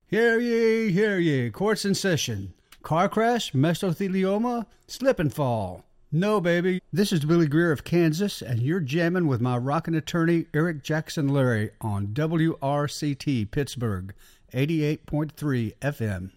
Hear ye, court's in session. Car crash, mesothelioma, slip and fall. No, baby, this is Billy Greer of Kansas, and you're jamming with my rockin' attorney, Eric Jackson Larry, on WRCT Pittsburgh, 88.3 FM.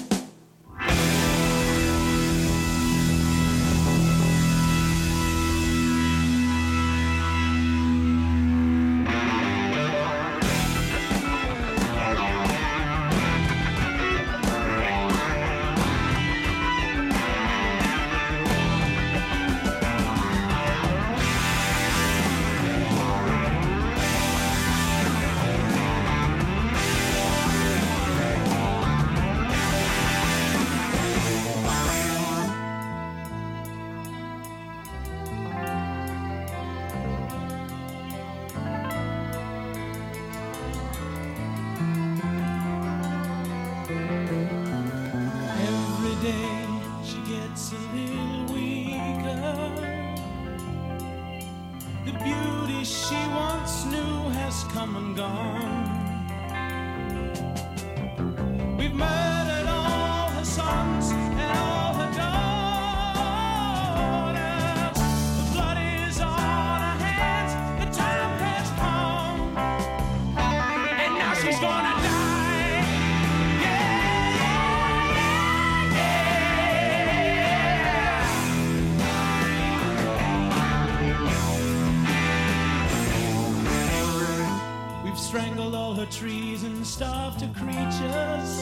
Strangled all her trees and starved her creatures.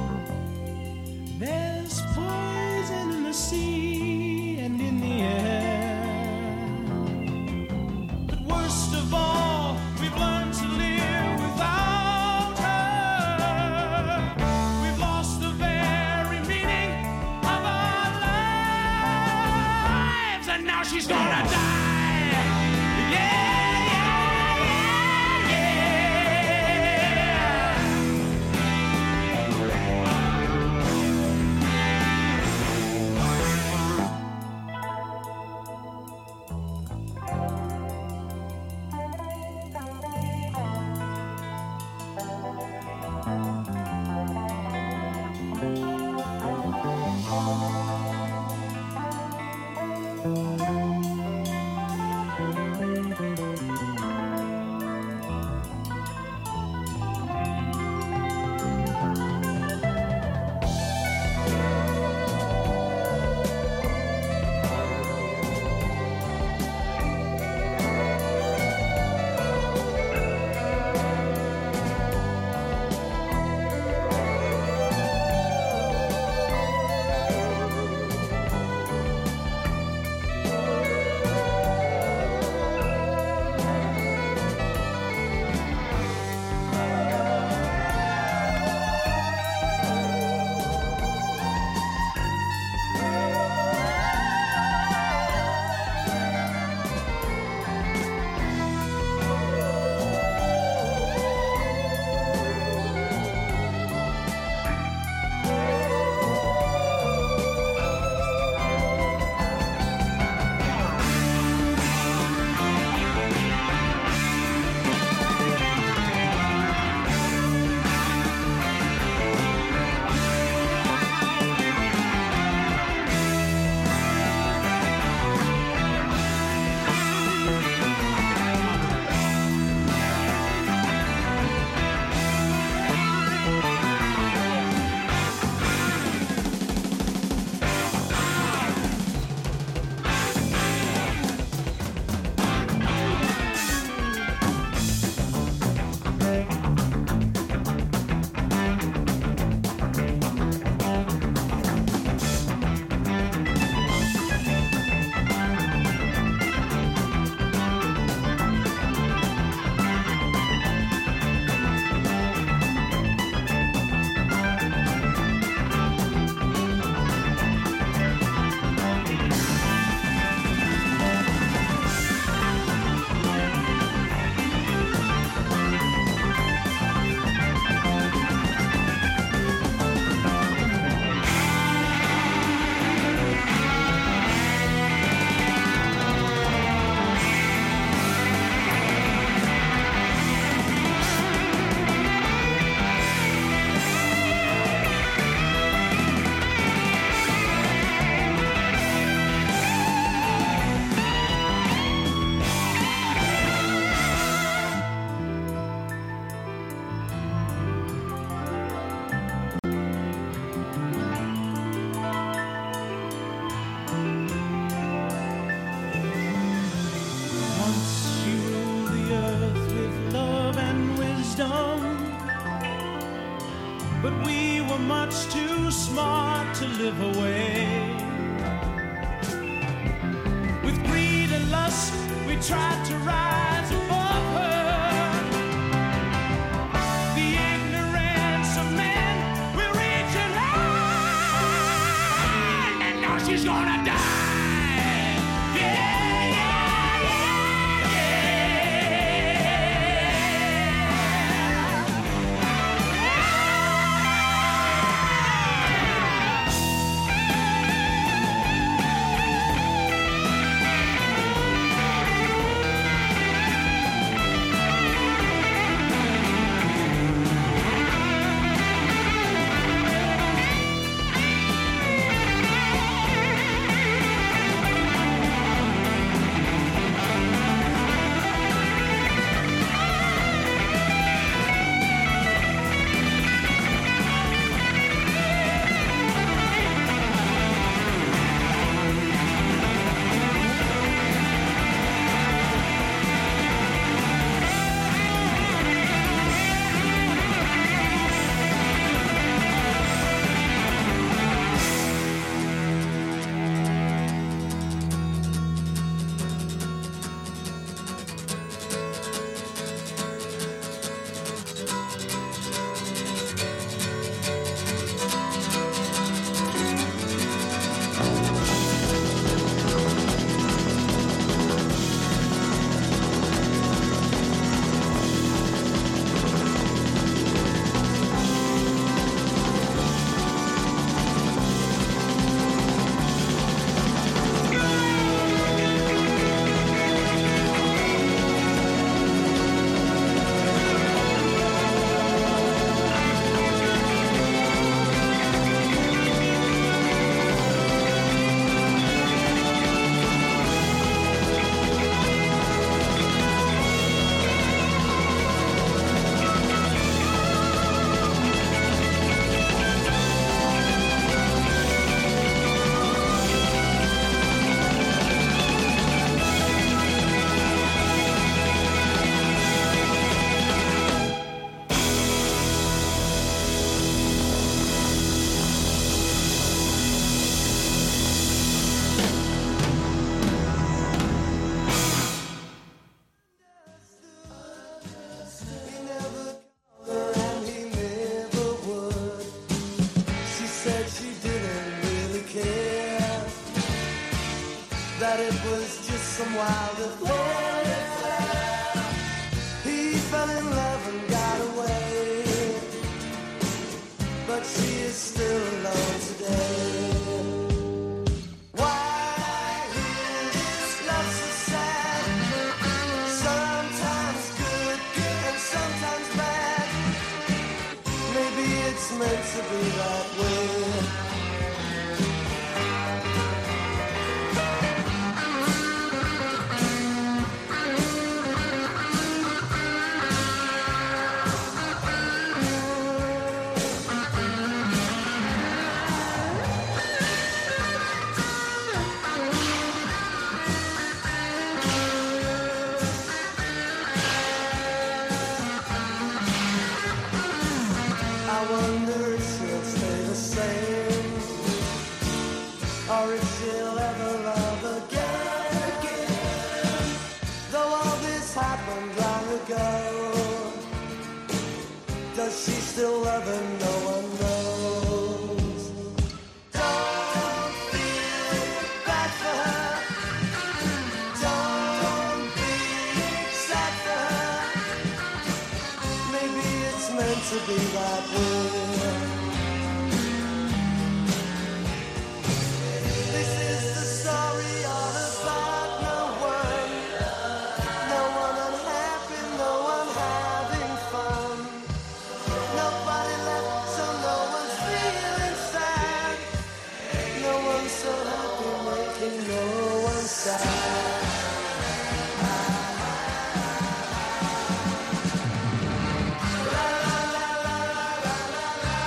There's poison in the sea and in the air. But worst of all, we've learned to live without her. We've lost the very meaning of our lives, and now she's gonna die. Yeah. much too smart to live away. With greed and lust, we tried to rise above her. The ignorance of men will reach an end, and now she's gonna die. That it was just some wild affair. He fell in love and got away, but she is still alone today. Why is this love so sad? Sometimes good and sometimes bad. Maybe it's meant to be that way. I wonder if she'll stay the same, or if she'll ever love again. Though all this happened long ago, does she still love him? No one knows. Don't feel bad for her. Don't be sad for her. Maybe it's meant to be that way. This is the story all about no one unhappy, no one having fun. Nobody left, so no one's feeling sad. No one's so happy, making no one sad. La la la la la la la.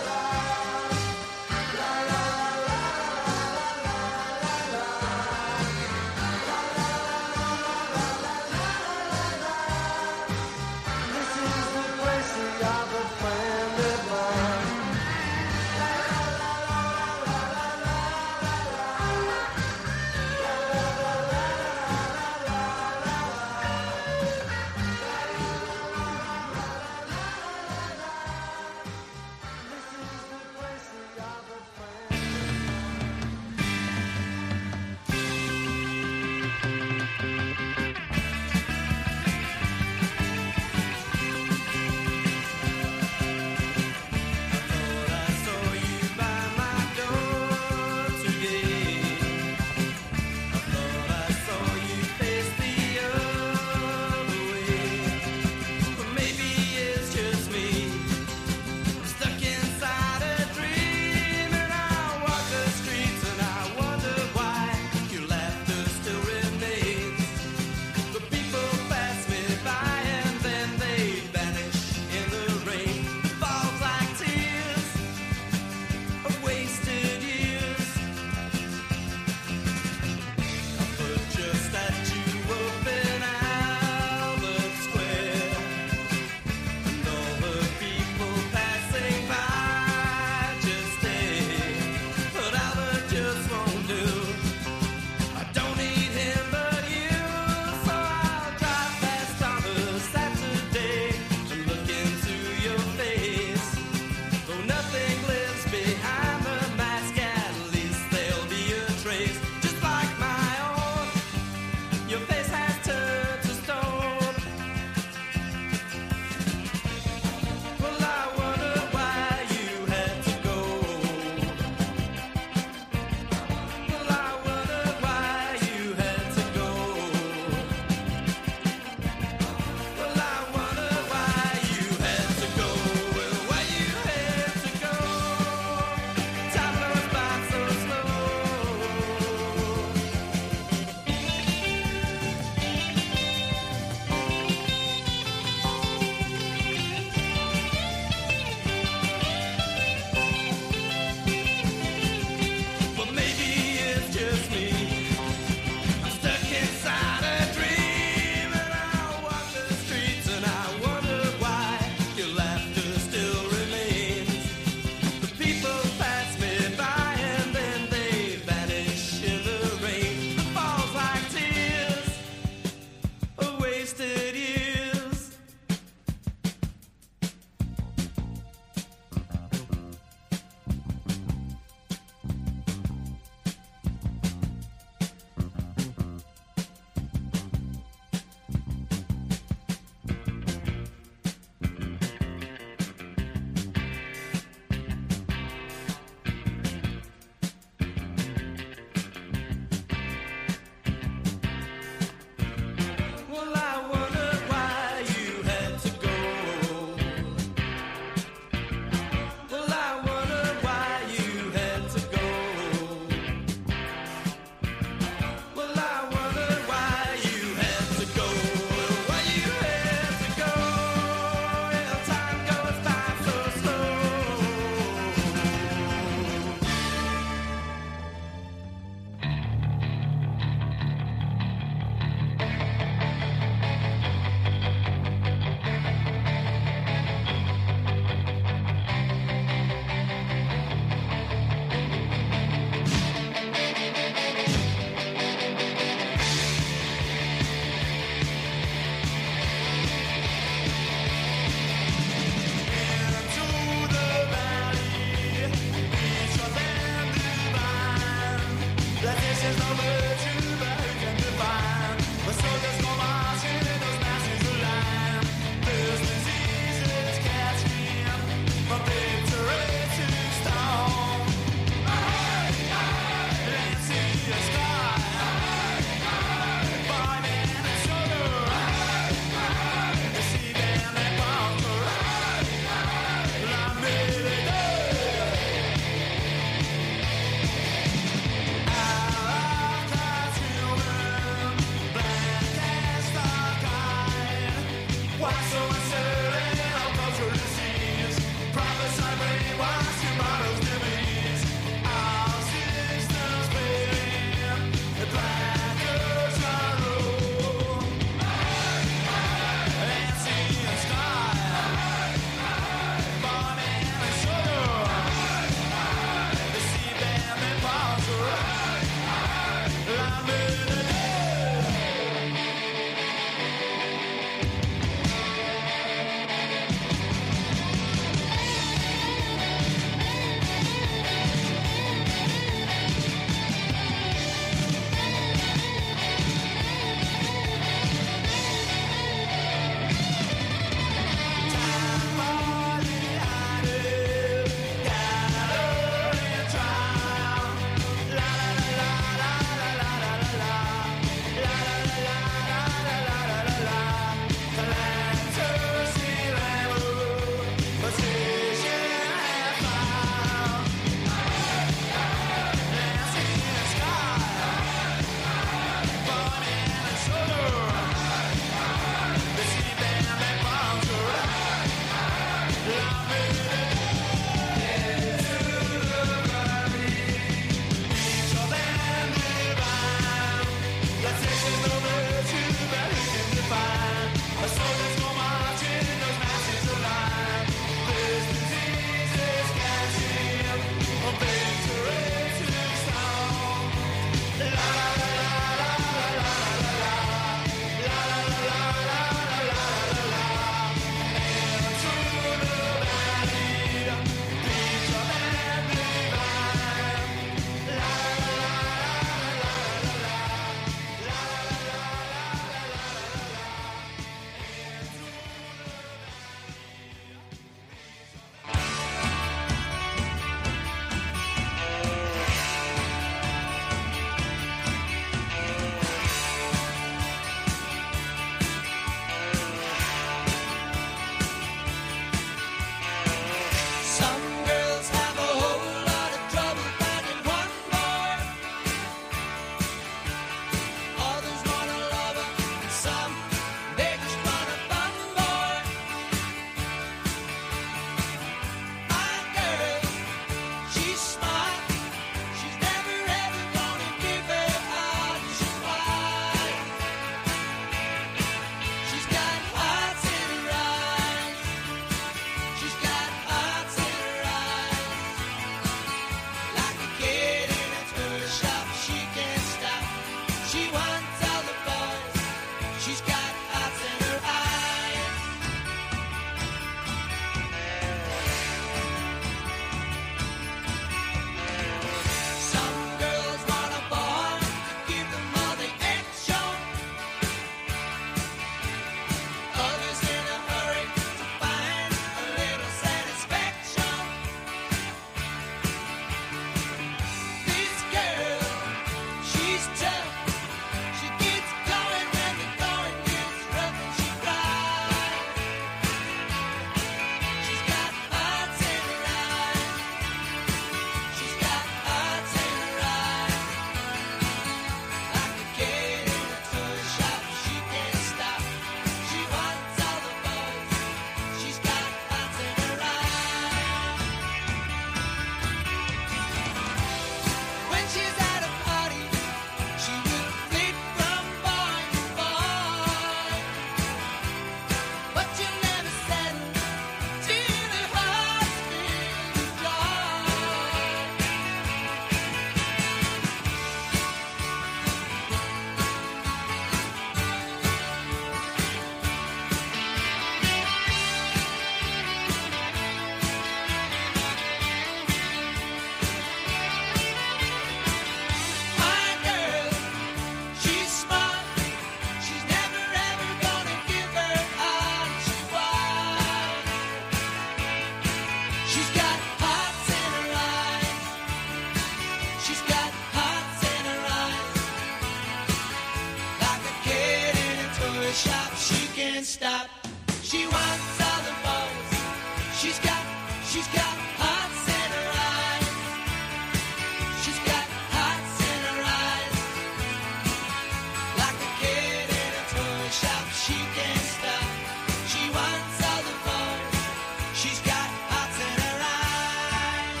shop, she can't stop. She wants all the balls. She's got hearts in her eyes. She's got hearts in her eyes. Like a kid in a toy shop, she can't stop. She wants all the balls. She's got hearts in her eyes.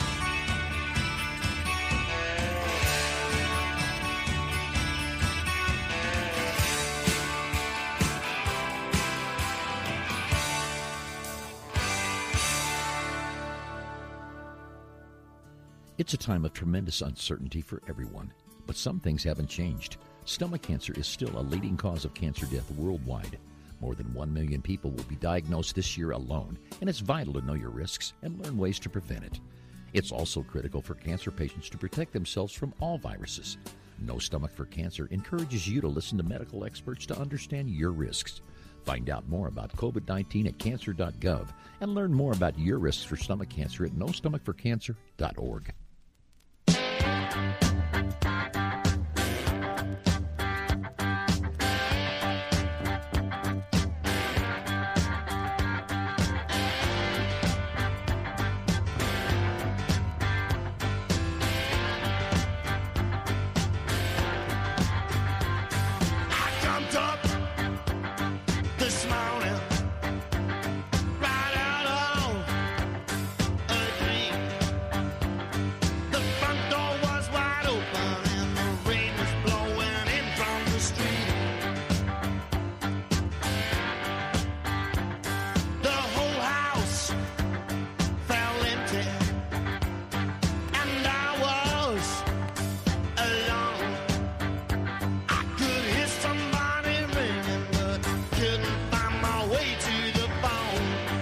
It's a time of tremendous uncertainty for everyone, but some things haven't changed. Stomach cancer is still a leading cause of cancer death worldwide. More than 1 million people will be diagnosed this year alone, and it's vital to know your risks and learn ways to prevent it. It's also critical for cancer patients to protect themselves from all viruses. No Stomach for Cancer encourages you to listen to medical experts to understand your risks. Find out more about COVID-19 at cancer.gov and learn more about your risks for stomach cancer at nostomachforcancer.org. I jumped up this morning, right out of a dream. The front door was wide open and the rain was blowing in from the street. The whole house felt empty, and I was alone. I could hear somebody ringing, but couldn't find my way to the phone.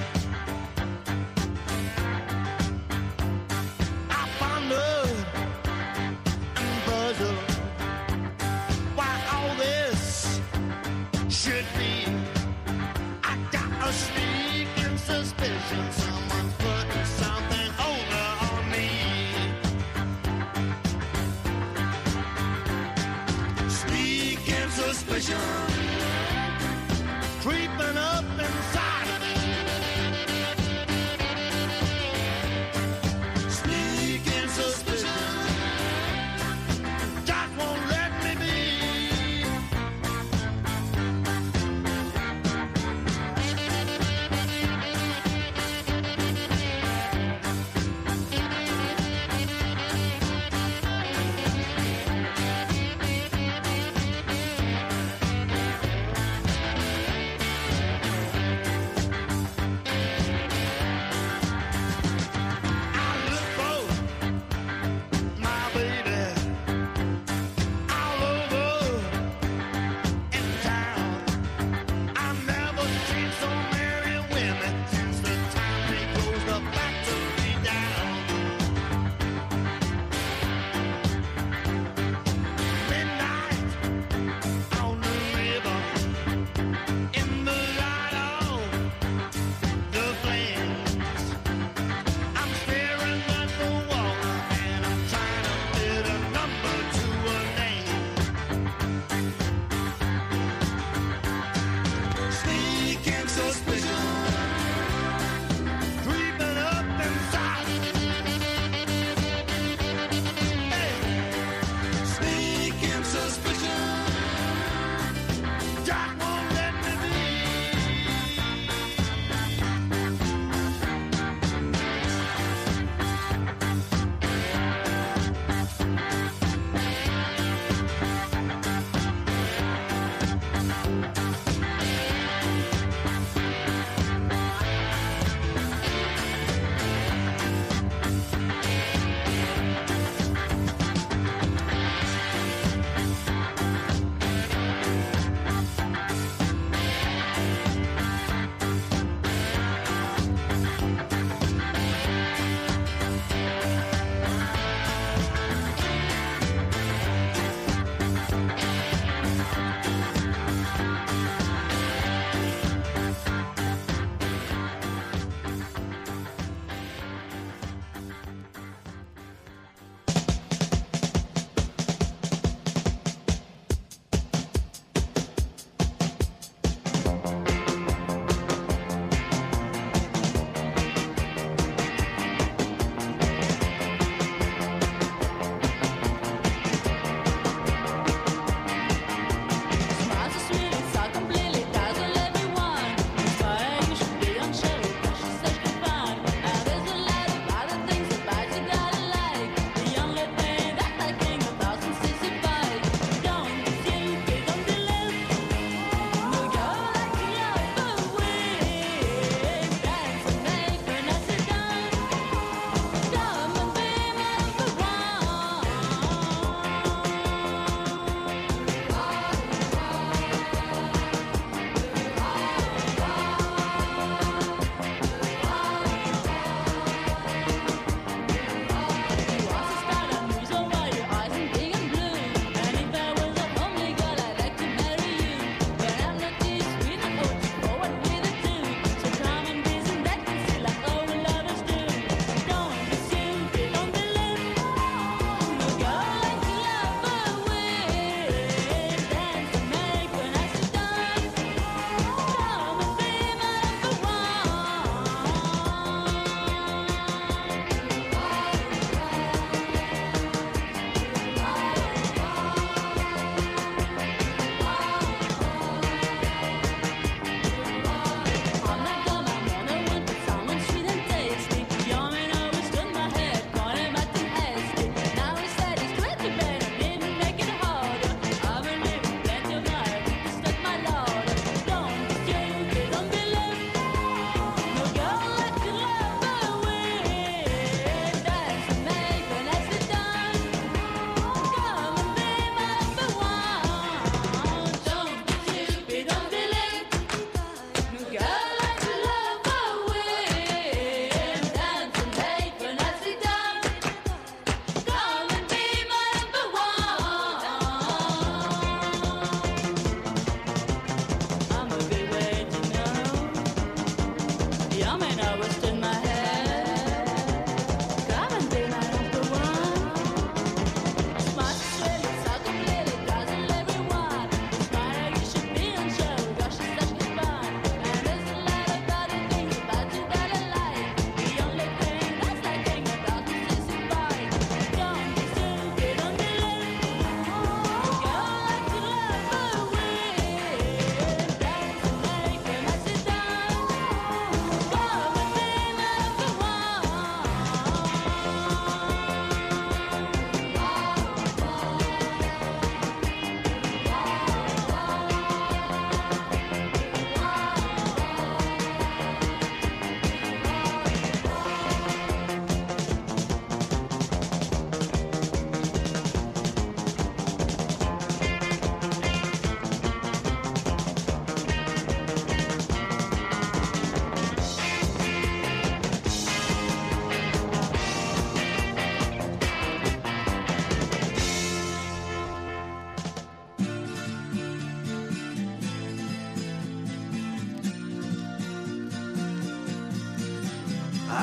I pondered and puzzled why all this should be. I got a sneaking suspicion someone's putting something over on me. Sneaking suspicion creeping up inside of me. Sneaking suspicion just won't let me be.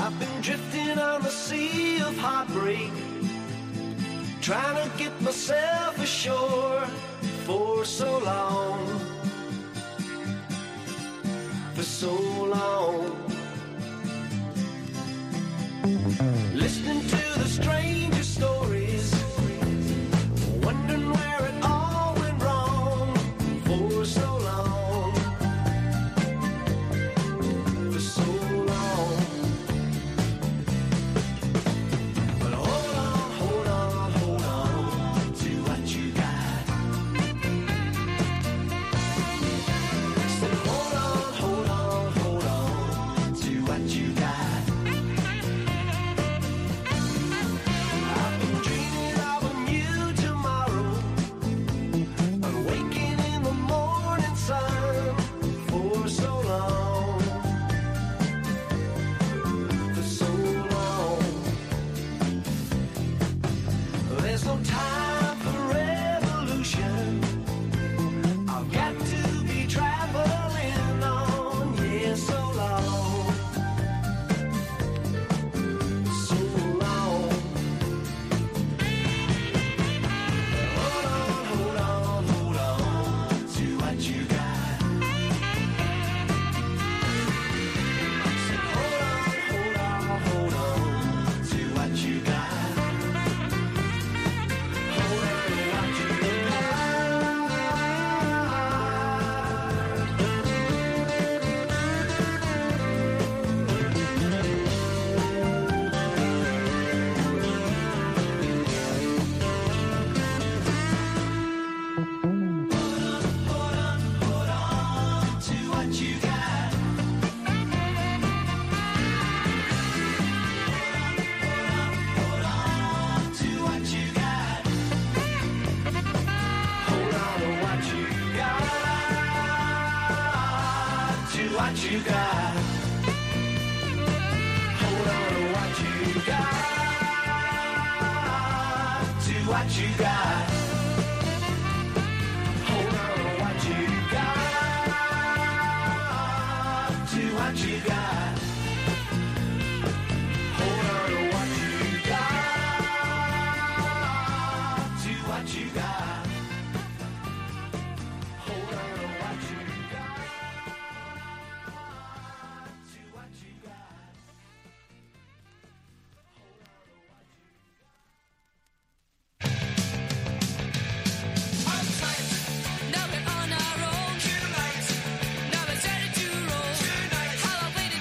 I've been drifting on the sea of heartbreak, trying to get myself ashore for so long, for so long. Listening to the strangest stories, wondering where it all went wrong for so long, for so long. But hold on, hold on, hold on to what you got. Said hold on, hold on, hold on to what you got. I've been dreaming of a new tomorrow, I'm waking in the morning sun for so long, for so long. There's no time for revolution, I've got to be traveling on, yeah, so long, so long. Hold on, hold on, hold on to what you got. Said hold on, hold on, hold on to what you got. Hold on to what you to what you got. Hold on to what you got. Hold on to what you got. To what you got. Hold on to what you got. To what you got. Hold on to what you got. To what you got. Hold on to what you got. To what you got. Hold on to what you got. To what you got. Now we're on our own. Now we're ready to roll. How I waited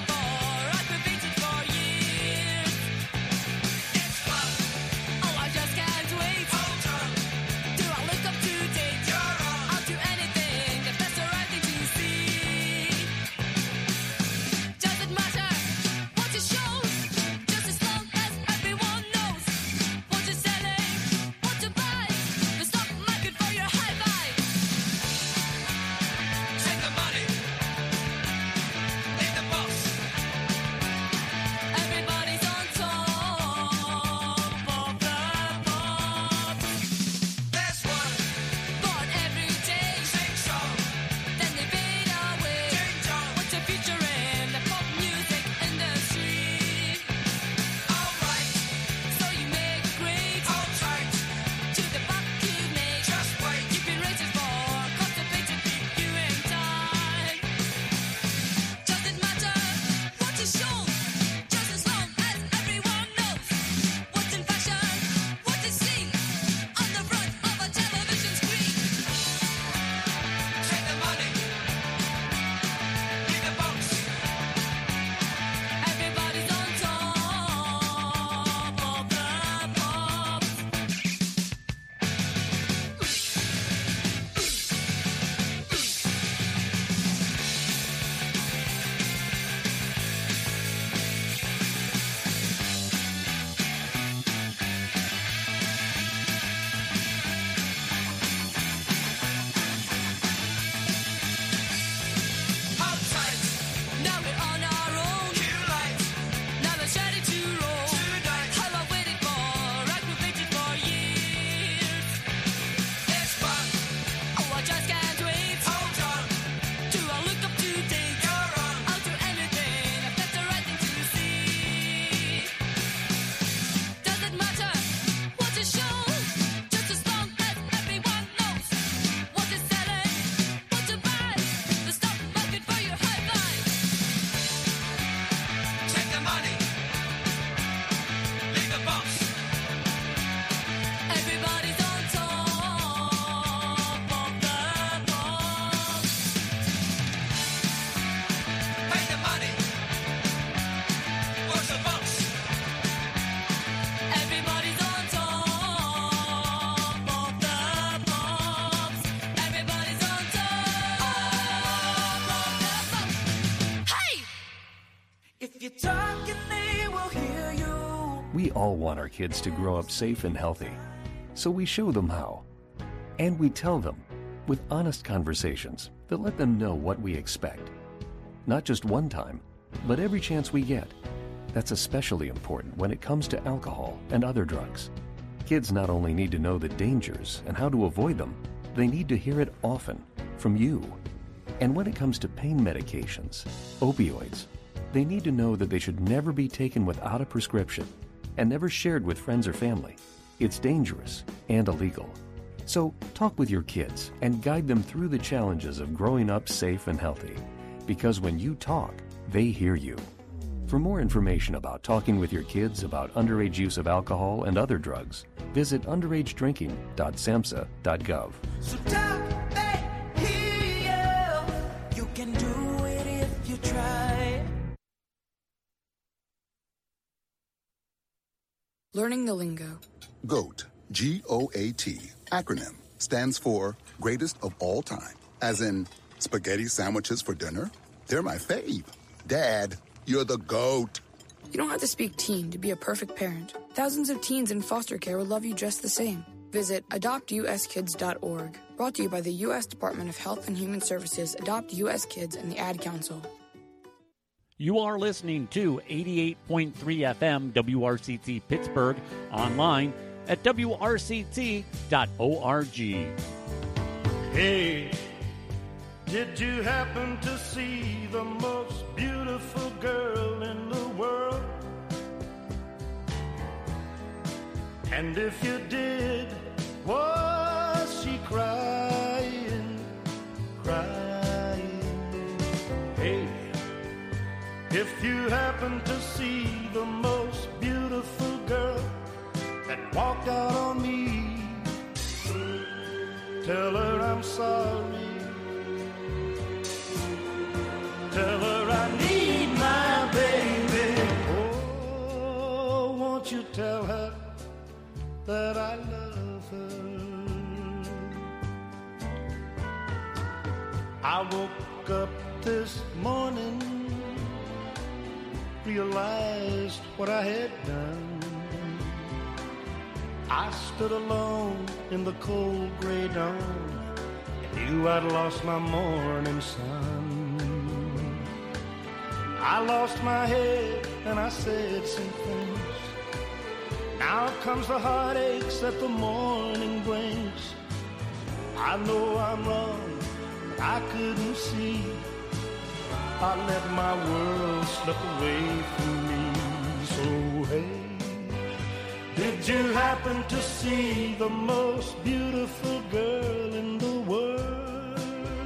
We all want our kids to grow up safe and healthy, so we show them how. And we tell them with honest conversations that let them know what we expect. Not just one time, but every chance we get. That's especially important when it comes to alcohol and other drugs. Kids not only need to know the dangers and how to avoid them, they need to hear it often from you. And when it comes to pain medications, opioids, they need to know that they should never be taken without a prescription and never shared with friends or family. It's dangerous and illegal. So talk with your kids and guide them through the challenges of growing up safe and healthy. Because when you talk, they hear you. For more information about talking with your kids about underage use of alcohol and other drugs, visit underagedrinking.samhsa.gov. So talk back here. You can do it if you try. Learning the lingo. GOAT, G-O-A-T, acronym, stands for Greatest of All Time. As in, spaghetti sandwiches for dinner? They're my fave. Dad, you're the GOAT. You don't have to speak teen to be a perfect parent. Thousands of teens in foster care will love you just the same. Visit adoptuskids.org. Brought to you by the U.S. Department of Health and Human Services, Adopt U.S. Kids, and the Ad Council. You are listening to 88.3 FM WRCT Pittsburgh, online at wrct.org. Hey, did you happen to see the most beautiful girl in the world? And if you did, was she crying, crying? Hey, if you happen to see the most beautiful girl that walked out on me, tell her I'm sorry. Tell her I need my baby. Oh, won't you tell her that I love her? I woke up this morning, realized what I had done. I stood alone in the cold gray dawn and knew I'd lost my morning sun. I lost my head and I said some things. Now comes the heartaches that the morning brings. I know I'm wrong, but I couldn't see. I let my world slip away from me. So hey, did you happen to see the most beautiful girl in the world?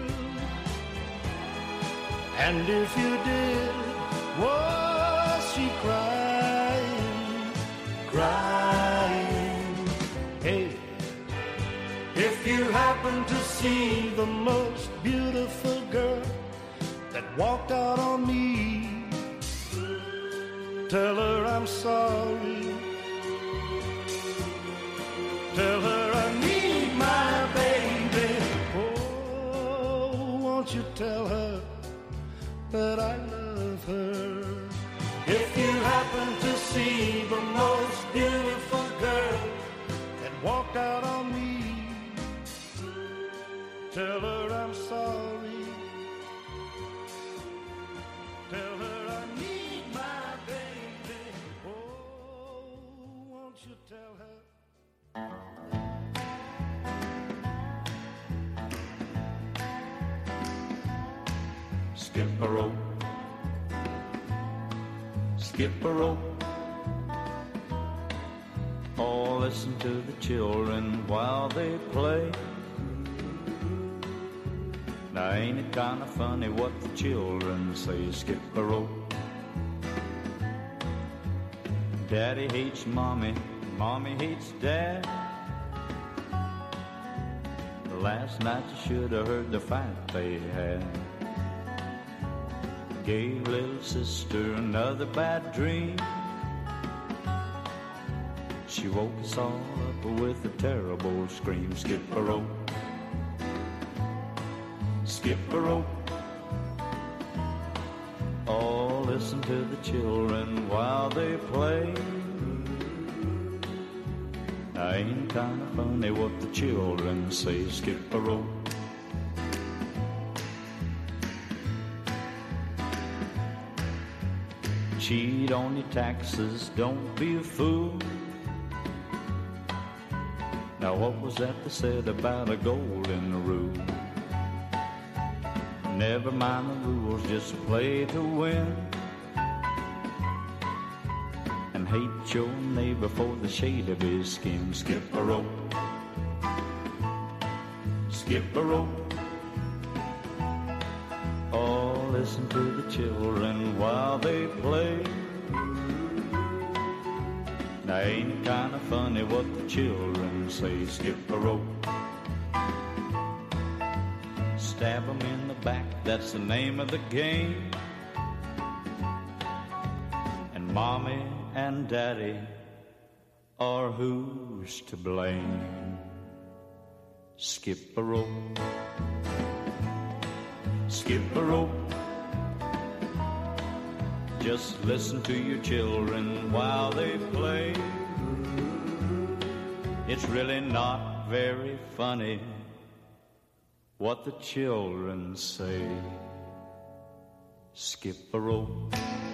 And if you did, was she crying, crying? Hey, if you happen to see the most beautiful girl that walked out on me, tell her I'm sorry. Tell her I need my baby. Oh, won't you tell her that I love her? If you happen to see the most beautiful girl that walked out on me, tell her I'm sorry. Tell her I need my baby. Oh, won't you tell her? Skip a rope, skip a rope. Oh, listen to the children while they play. Now ain't it kind of funny what the children say? Skip a rope. Daddy hates mommy, mommy hates dad. Last night you should have heard the fight they had. Gave little sister another bad dream. She woke us all up with a terrible scream. Skip a rope, skip a rope. Oh, listen to the children while they play. Now ain't it kind of funny what the children say? Skip a rope. Cheat on your taxes, don't be a fool. Now what was that they said about a golden rule? Never mind the rules, just play to win. And hate your neighbor for the shade of his skin. Skip a rope. Skip a rope. Oh, listen to the children while they play. Now ain't it kind of funny what the children say? Skip a rope. Stab 'em in the back, that's the name of the game. And mommy and daddy are who's to blame. Skip a rope. Skip a rope. Just listen to your children while they play. It's really not very funny what the children say. Skip a rope.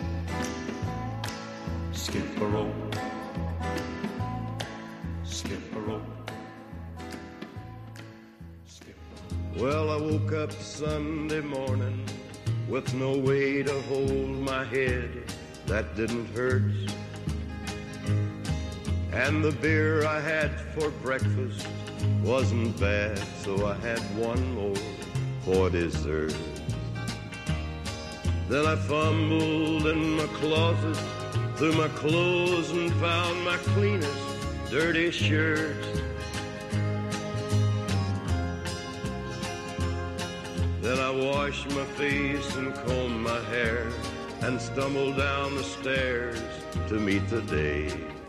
Skip a rope. Skip a rope. Skip a rope. Well, I woke up Sunday morning with no way to hold my head. That didn't hurt. And the beer I had for breakfast wasn't bad, so I had one more for dessert. Then I fumbled in my closet through my clothes and found my cleanest dirty shirt. Then I washed my face and combed my hair and stumbled down the stairs to meet the day.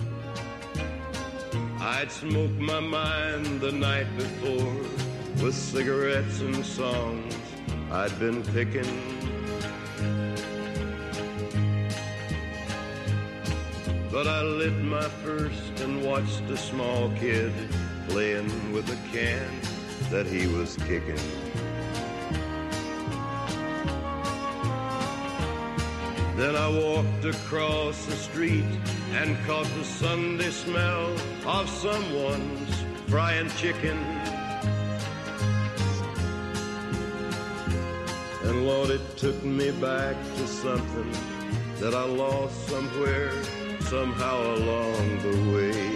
I'd smoked my mind the night before with cigarettes and songs I'd been picking. But I lit my first and watched a small kid playing with a can that he was kicking. Then I walked across the street and caught the Sunday smell of someone's frying chicken. And Lord, it took me back to something that I lost somewhere, somehow along the way.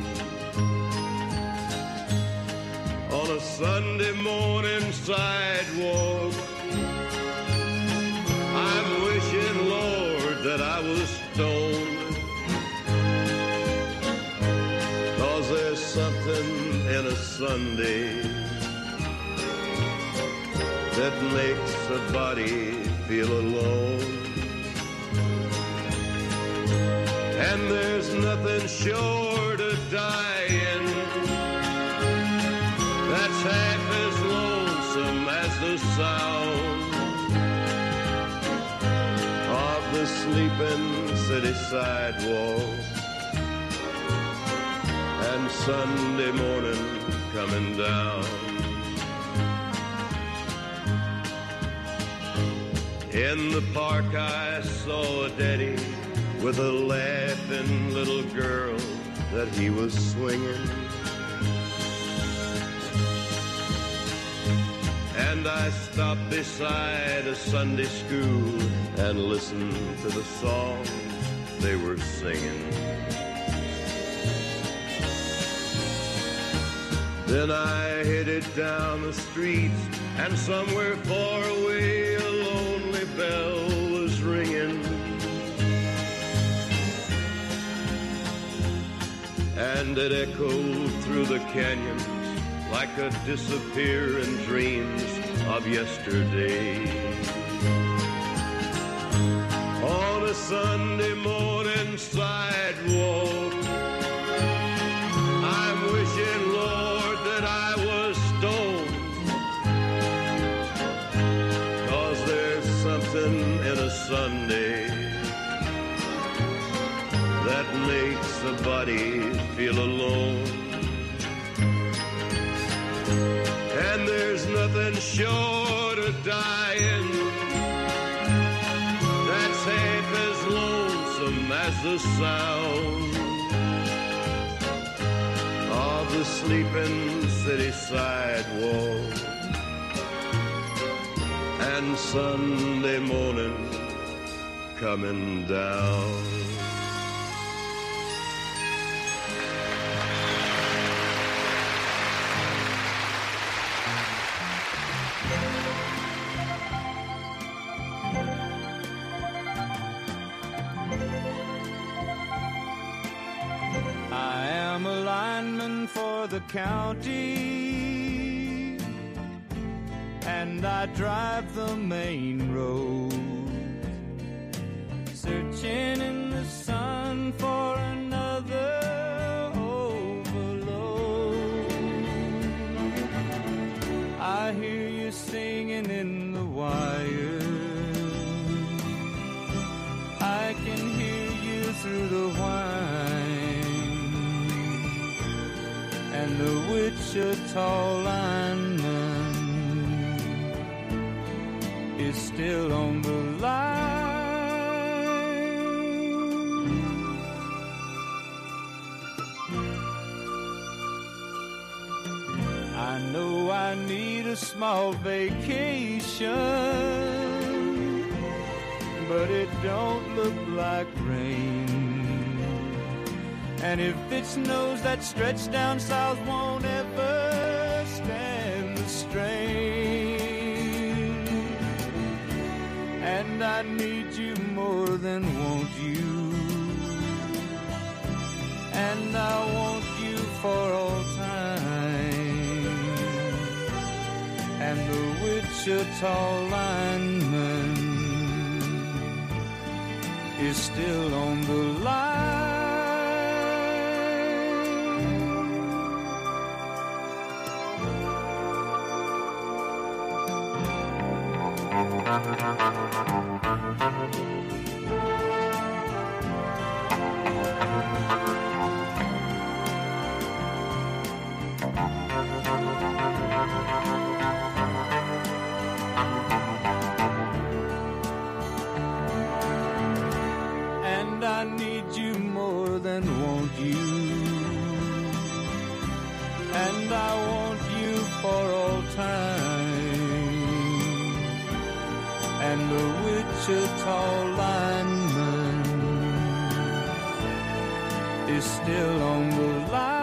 On a Sunday morning sidewalk, I'm wishing, Lord, that I was stoned. 'Cause there's something in a Sunday that makes a body feel alone. And there's nothing short of dying that's half as lonesome as the sound of the sleeping city sidewalk and Sunday morning coming down. In the park I saw a daddy with a laughing little girl that he was swinging. And I stopped beside a Sunday school and listened to the songs they were singing. Then I headed down the street, and somewhere far away a lonely bell was ringing. And it echoed through the canyons like a disappearing dreams of yesterday. On a Sunday morning sidewalk, I'm wishing, Lord, that I was stoned. 'Cause there's something in a Sunday that makes a body feel alone. short of dying. That's half as lonesome as the sound of the sleeping city sidewalk. And Sunday morning coming down. I am a lineman for the county, and I drive the main road, searching in the sun for another overload. I hear you singing in the wire, I can hear you through the whine, and the Wichita lineman is still on the line. I know I need a small vacation, but it don't look like rain. And if it snows, that stretch down south won't ever stand the strain. And I need you more than want you, and I want you for all time. And the Wichita lineman is still on the line. And I need you more than want you, and I want you for all time. And the Wichita lineman is still on the line.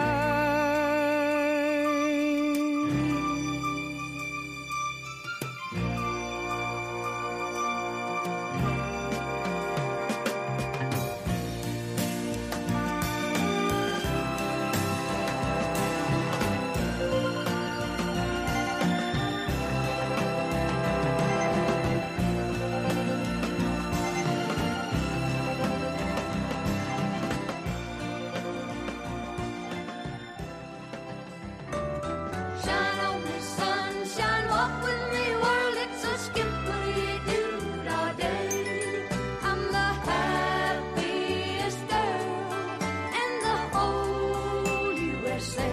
Shine on me, sunshine, walk with me, world, it's a skippity-doo-dah day. I'm the happiest girl in the whole USA.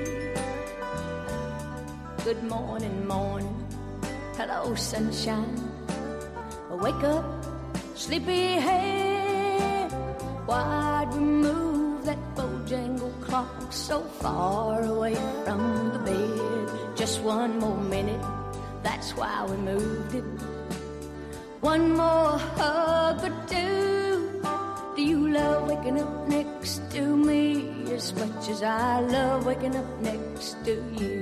Good morning, morning, hello, sunshine. Wake up, sleepyhead. Why'd we move that Bojangle clock so far away from the bed? Just one more minute, that's why we moved it. One more hug or two. Do you love waking up next to me as much as I love waking up next to you?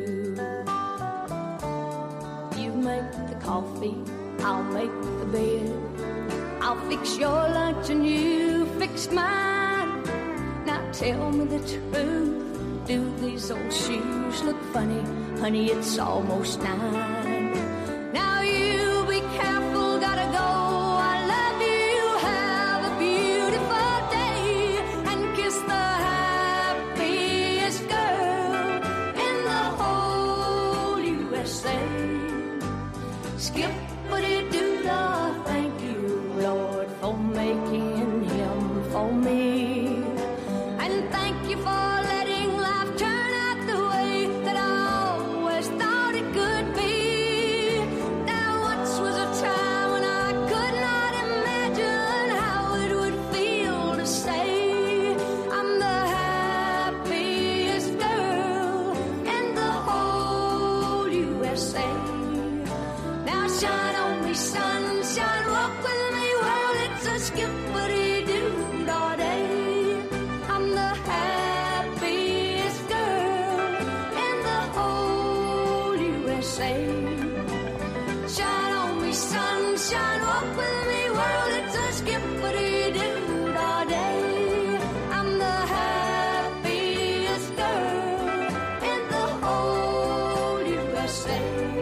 You make the coffee, I'll make the bed. I'll fix your lunch and you fix mine. Now tell me the truth, do these old shoes look funny? Honey, it's almost 9. Now you be careful, gotta go. I love you, have a beautiful day, and kiss the happiest girl in the whole USA. Skip-a-dee-doo-dah, thank you, Lord, for making him for me. And thank you for letting life turn out the way that I always thought it could be. me, sunshine, walk with me, well, it's a skippity-doo all day. I'm the happiest girl in the whole USA. Shine on me, sunshine, walk with me, well, it's a skippity-doo all day. I'm the happiest girl in the whole USA.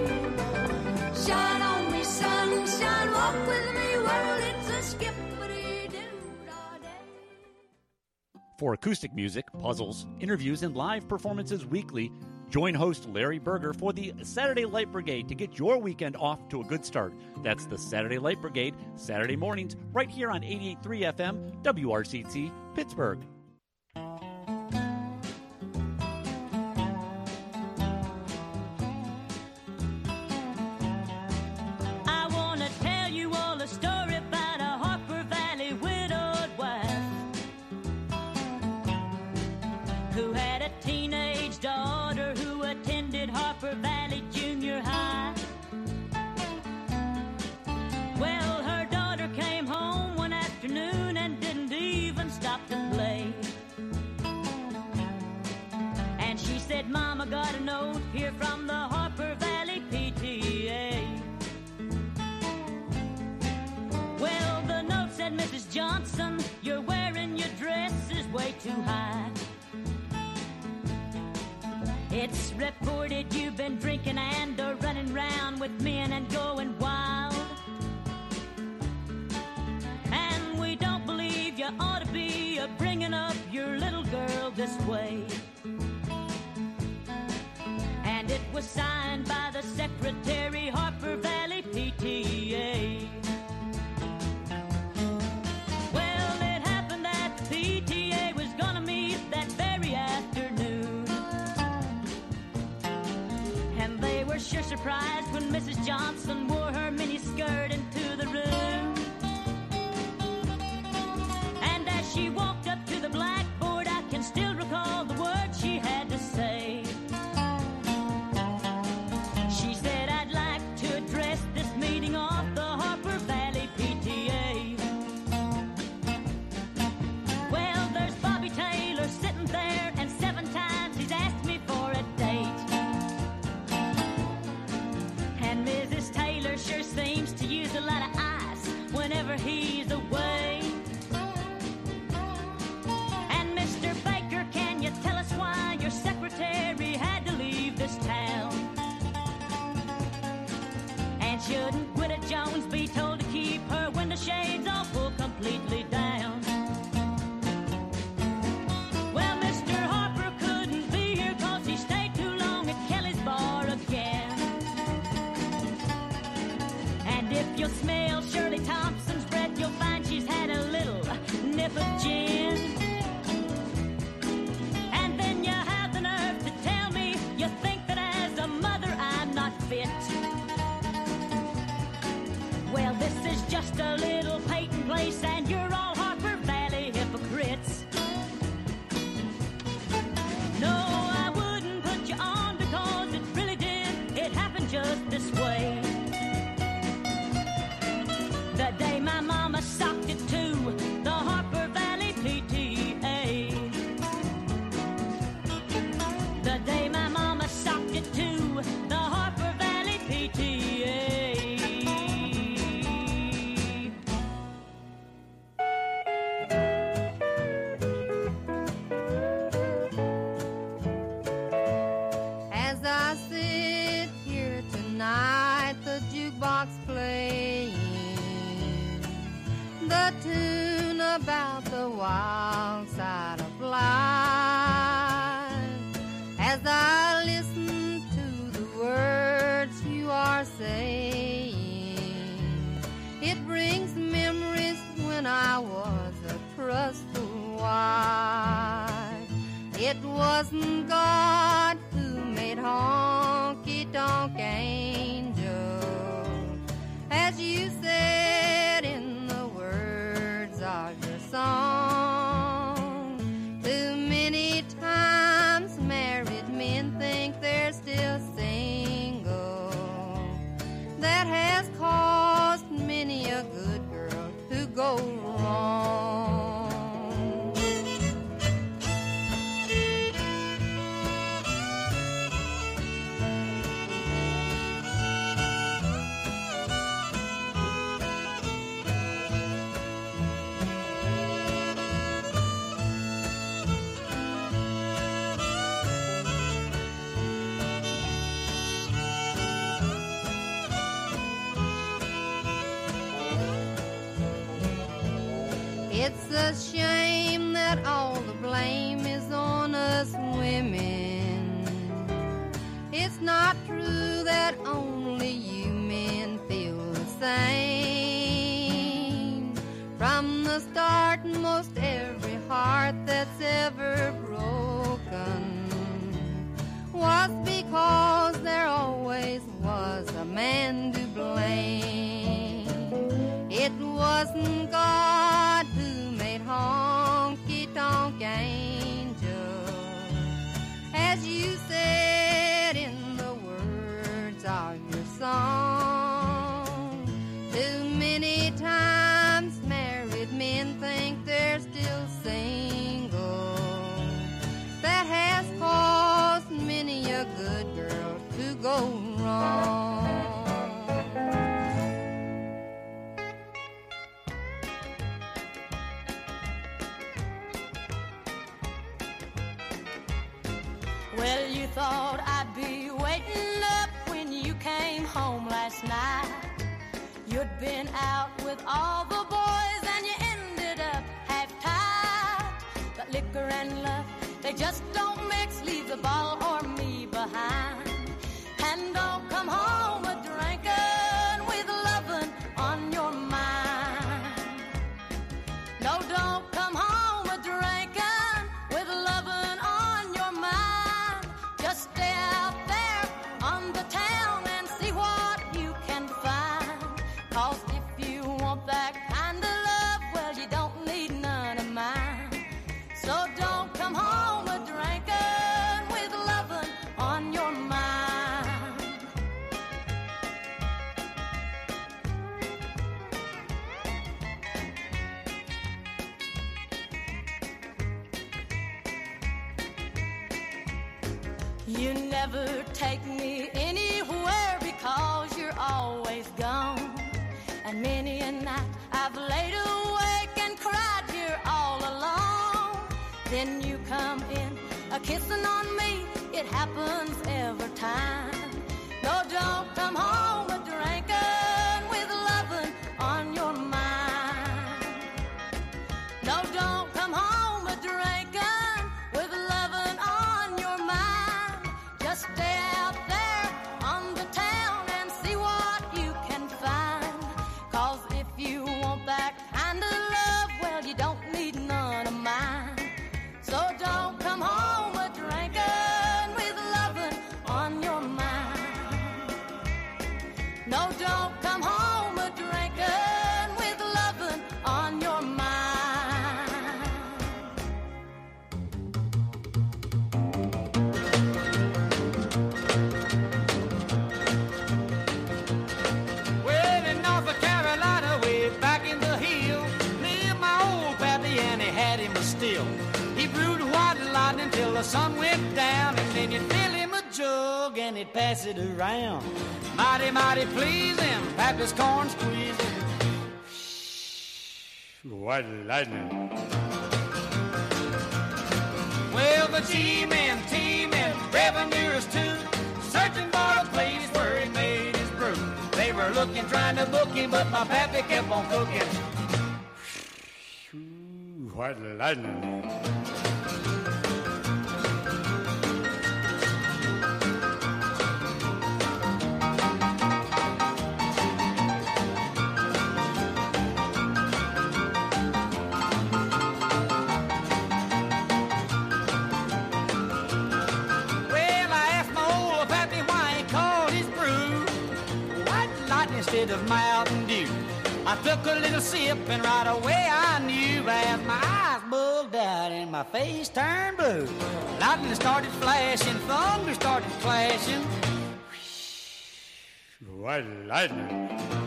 Shine on me, sunshine, walk with me, well, it's a skippity-doo all day. For acoustic music, puzzles, interviews, and live performances weekly, join host Larry Berger for the Saturday Light Brigade to get your weekend off to a good start. That's the Saturday Light Brigade, Saturday mornings, right here on 88.3 FM, WRCT, Pittsburgh. I want to tell you all a story about a Harper Valley widowed wife who had a teenage daughter who attended Harper Valley Junior High. Well, her daughter came home one afternoon and didn't even stop to play. And she said, Mama, got a note here from the Harper Valley PTA. Well, the note said, Mrs. Johnson, you're wearing your dresses way too high. It's reported you've been drinking and running round with men and going wild. And we don't believe you ought to be bringing up your little girl this way. And it was signed by the Secretary, Harper Valley PTA. Well, it happened that the PTA was gonna meet that very afternoon. And they were sure surprised when Mrs. Johnson wore her miniskirt into the room. And as she walked up to the blackboard, I can still recall the words she had to say. She said, I'd like to address this meeting of the Harper Valley PTA. Well, there's Bobby Taylor sitting there, and 7 times he's asked me for a date. And Mrs. Taylor sure seems to use a lot of ice whenever he's away. And Mr. Baker, can you tell us why your secretary had to leave this town? And shouldn't Gwyneth Jones be told to keep her window shades off or completely down? Well, Mr. Harper couldn't be here 'cause he stayed too long at Kelly's bar again. And if you'll smell Shirley Thompson's breath, you'll find she's had a little nip of gin. And then you have the nerve to tell me you think that as a mother I'm not fit. Well, this is just a little Peyton Place, and you're all Harper Valley hypocrites. No, I wouldn't put you on because it really did. It happened just this way. The day my mama socked it to the Harper Valley PTA. The day my mama socked it to the Harper Valley PTA. As I sit here tonight, the jukebox playing the tune about the wild side of life. As I listen to the words you are saying, it brings memories when I was a trustful wife. It wasn't God who made honky-tonk angel, as you said in the words of your song. Too many times married men think they're still single. That has caused It's a shame that all the blame is on us women. It's not true that only you men feel the same. From the start, most every heart that's ever broken was because there always was a man to blame. It wasn't God who made honky-tonk angels, as you said in the words of your song. Too many times married men think they're still single. That has caused many a good girl to go wrong. Well, you thought I'd be waiting up when you came home last night. You'd been out with all the boys and you ended up half-tied. But liquor and love, they just don't mix. Leave the bottle or me behind. And don't come home a drinking with lovin' on your mind. No, don't come home a drinking with lovin' on your mind. Just stay out there on the town and see what you can find. 'Cause if you want that kind of love, well, you don't need none of mine. So don't come home a drinking with lovin' on your mind. You never take me anywhere because you're always gone. And many a night I've laid awake and cried here all alone. Then you come in a-kissing on me, it happens every time. No, don't come home a drinking with lovin' on your mind. No, don't come home a drinking with lovin' on your mind. Just stay out there on the town and see what you can find. 'Cause if you want that kind of love, well, you don't need none of mine. So don't come home a drinking with lovin' on your mind. No, don't come home a drinking with lovin' on your mind. Well, in North Carolina, way back in the hills, lived my old pappy and he had him a still. He brewed white lightning till the sun went down, and then you'd fill him a jug and he'd pass it around. Mighty, mighty pleasing, pappy's corn squeezing. White lightning. Well, the G-men, T-men, revenuers too, searching for a place where he made his brew. They were looking, trying to book him, but my pappy kept on cooking. White lightning. Instead of Mountain Dew, I took a little sip and right away I knew, as my eyes bugged out and my face turned blue. Lightning started flashing, thunder started clashing. White lightning.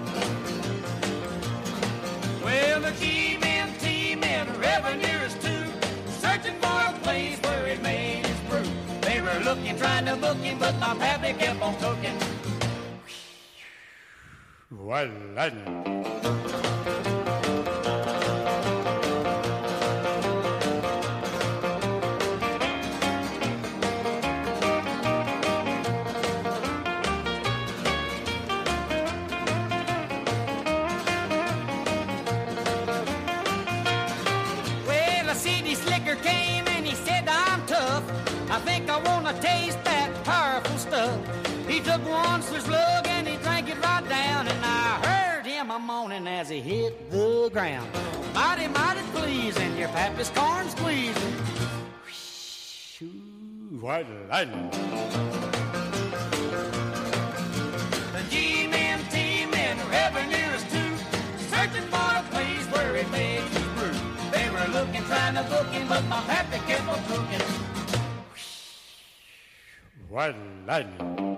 Well, the G-men, T-men, revenuers too, searching for a place where he made his brew. They were looking, trying to book him, but my pappy kept on cooking. White lightning. a morning as he hit the ground. Mighty, mighty pleasing, your pappy's corn squeezing. White lightning. The G-men, T-men, revenue is too, searching for a place where he makes his brew. They were looking, trying to book him, but my pappy kept on cooking. White lightning.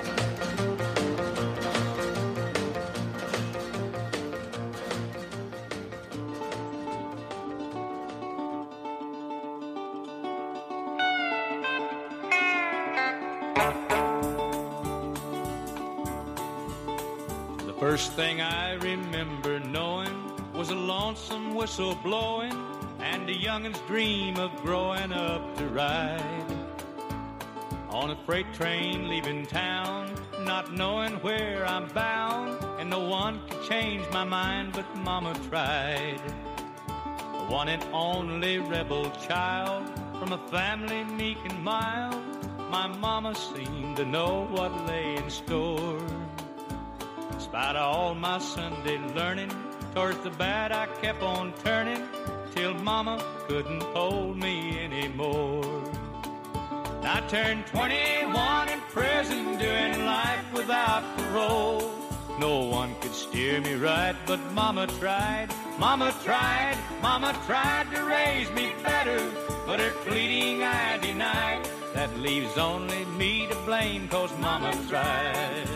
First thing I remember knowing was a lonesome whistle blowing and a youngin's dream of growing up to ride on a freight train leaving town, not knowing where I'm bound, and no one could change my mind but Mama tried. The one and only rebel child from a family meek and mild, my Mama seemed to know what lay in store. In spite of all my Sunday learning, towards the bad I kept on turning, till Mama couldn't hold me anymore. I turned 21 in prison, doing life without parole. No one could steer me right, but Mama tried, Mama tried, Mama tried to raise me better, but her pleading I denied. That leaves only me to blame, 'cause Mama tried.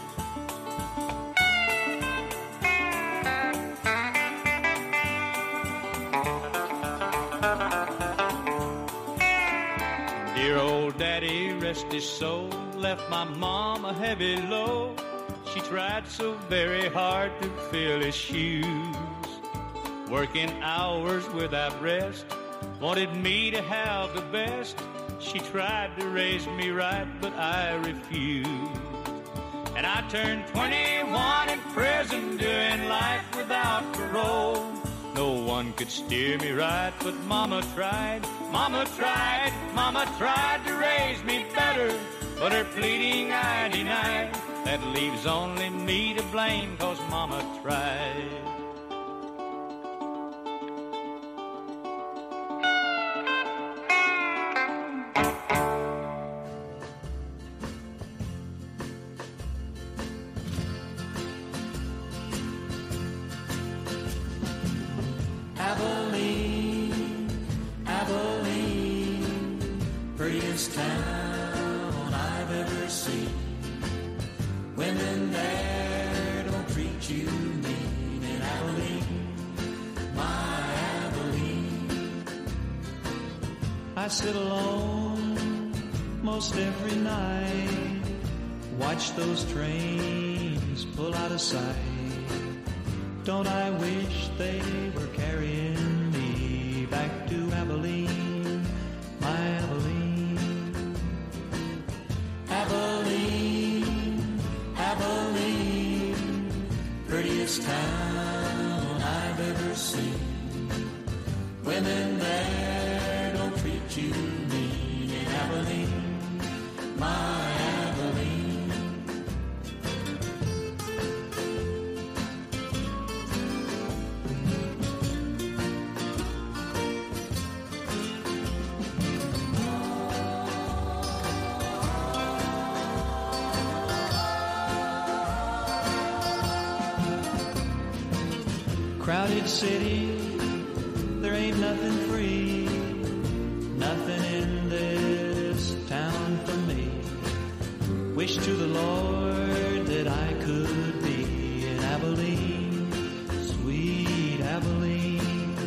Dear old daddy, rest his soul, left my mom a heavy load. She tried so very hard to fill his shoes, working hours without rest, wanted me to have the best. She tried to raise me right, but I refused. And I turned 21 in prison, doing life without parole. No one could steer me right, but Mama tried, Mama tried, Mama tried to raise me better, but her pleading I denied. That leaves only me to blame, 'cause Mama tried. Abilene, Abilene, prettiest town I've ever seen. Women there don't treat you mean in Abilene, my Abilene. I sit alone most every night, watch those trains pull out of sight. Don't I wish they were carrying me back to Abilene, my Abilene. Abilene, Abilene, prettiest town I've ever seen. Women there don't treat you mean in Abilene, my Abilene. Crowded city, there ain't nothing free, nothing in this town for me. Wish to the Lord that I could be in Abilene, sweet Abilene.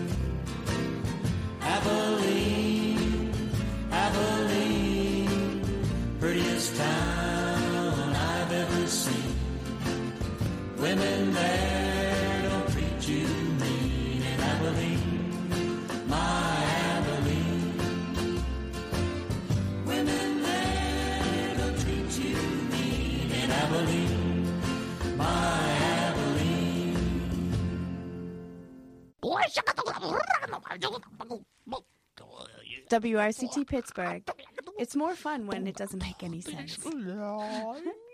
Abilene, Abilene, prettiest town I've ever seen. Women there don't treat you mean in Abilene, my Abilene. Women there don't treat you mean in Abilene, my Abilene. WRCT Pittsburgh. It's more fun when it doesn't make any sense.